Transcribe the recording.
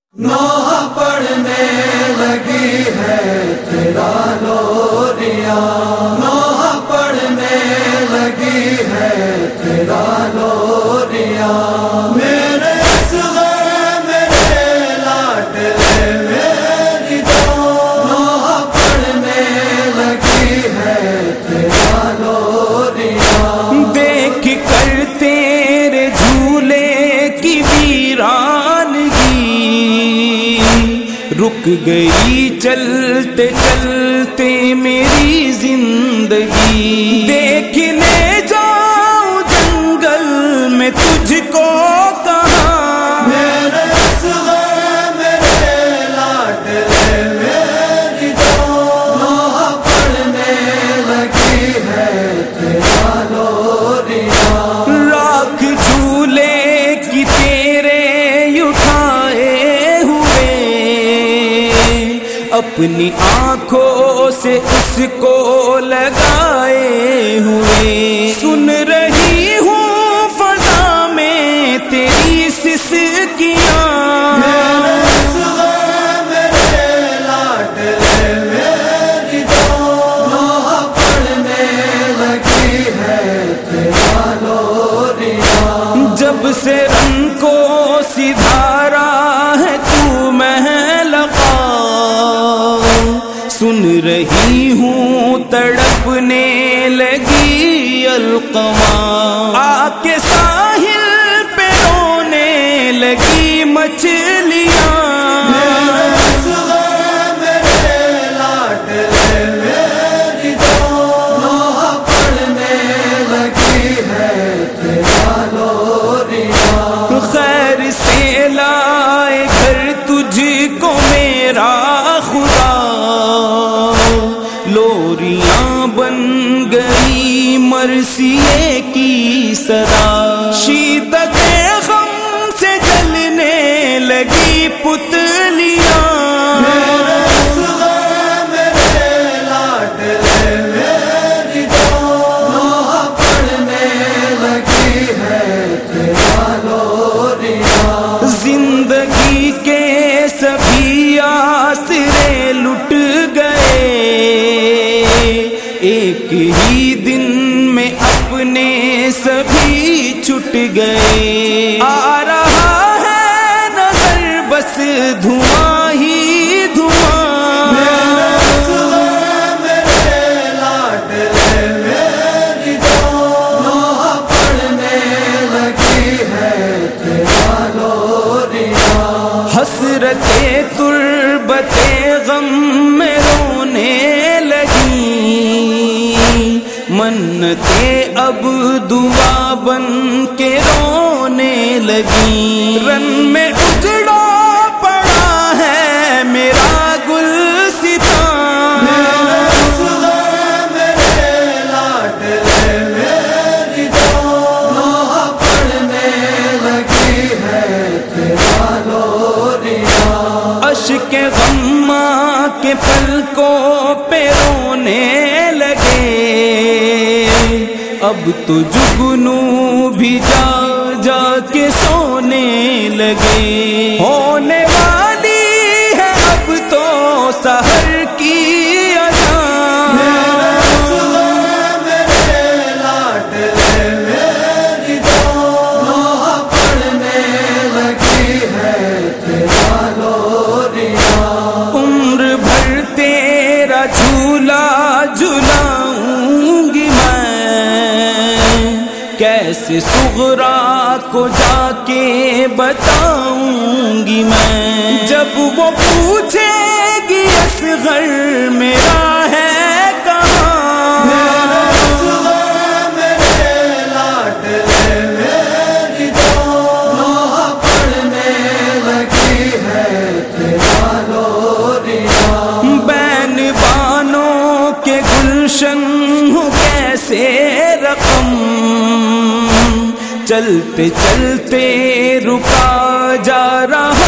نوح پڑھنے لگی ہے تیرا لوریاں، نوح پڑھنے لگی ہے تیرا لوریاں، میرے اصغر میرے لاڈلے میری جان، نوح پڑھنے لگی ہے تیرا لوریاں، دیکھ کر تیرے جھولے کی ویرانگی رک گئی چلتے چلتے میری زندگی، دیکھنے جاؤں جنگل میں تجھ کو کہاں، میرے اصغر میرے لاڈلے میری جان، نوح پڑھنے لگی ہے تیرا لوریاں، راکھ جھولے کی تیرے اٹھائے ہوئے اپنی آنکھوں سے اس کو لگائے ہوئے، سن رہی ہوں فضا میں تیری سسکیاں، میرے اصغر میرے لاڈلے میری جان، نوح پڑھنے لگی ہے تیرا لوریاں، جب سے رن کو سدھارا ہے تو محلقہ، سن رہی ہوں تڑپنے لگی القمہ، آ کے ساحل پہ رونے لگی مچھلیاں، میرے اصغر میرے لاڈلے میری جان، نوح پڑھنے لگی ہے تیرا لوریاں، خیر سے لائے گھر تجھ کو میرا خدا، لوریاں بن گئی مرثیے کی صدا، شیدت غم سے جلنے لگی پتلیاں، میرے اصغر میرے لاڈلے میری جان، نوح پڑھنے لگی ہے تیرا لوریاں، زندگی کے سبھی آسرے لٹ گئے، ایک ہی دن میں اپنے سبھی چھٹ گئے، آ رہا ہے نظر بس دھواں ہی دھواں، میرے اصغر میرے لاڈلے میری جان، نوح پڑھنے لگی ہے تیرا لوریاں، حسرت تربت غم میں رونے لگی، منتیں اب دعا بن کے رونے لگی، رن میں اجڑا پڑا ہے میرا گلستان، میرے اصغر میرے لاڈلے میری جان، نوح پڑھنے لگی ہے تیرا لوریاں، اشک غم کے پلکوں پہ رونے لگے، اب تو جگنو بھی جا جا کے سونے لگے، ہونے والی ہے اب تو سحر کی اذان، میرے اصغر میرے لاڈلے میری جان، نوح پڑھنے لگی ہے تیرا لوریاں، عمر بھر تیرا جھولا جھولاؤں گی میں، کیسے صغرا کو جا کے بتاؤں گی میں، جب وہ پوچھے گی اصغر میرا ہے کہاں، میرے اصغر میرے لاڈلے میری جان، نوح پڑھنے لگی ہے تیرا لوریاں، بین بانوں کے گلشن ہوں کیسے رقم، چلتے چلتے رکا جا رہا